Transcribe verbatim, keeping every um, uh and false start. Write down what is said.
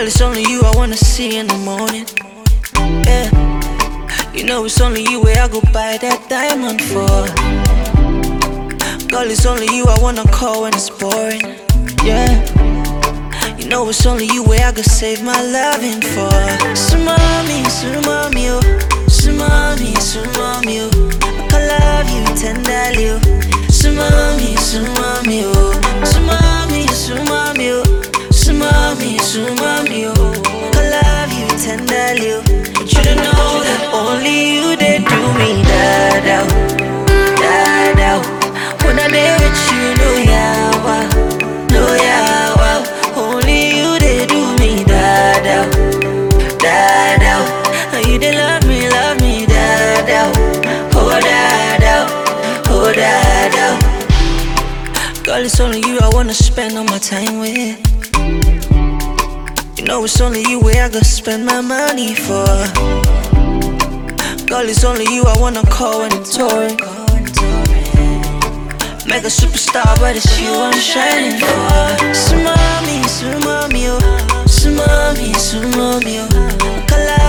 Girl, it's only you I wanna see in the morning. Yeah, you know it's only you where I go buy that diamond for. Girl, it's only you I wanna call when it's boring. Yeah, you know it's only you where I go save my loving for. Sumami, sumami, oh, sumami, sumami, oh, I can love you tenderly, oh. Sumami, sumami, oh, sumami, sumami, oh, sumami, sumami, oh, I can love you tenderly, oh. But you don't know that only you they do me that out, that out. When I there with you, no yawa, no yawa. Only you they do me that out, that out. And you they love me, love me that out, oh that out, oh that out. Girl, it's only you I wanna spend all my time with. You know it's only you where I gotta spend my money for. Girl, it's only you I wanna call when I'm touring. Make a superstar, but it's you I'm shining for. Sumami, sumami, oh, sumami, sumami, oh,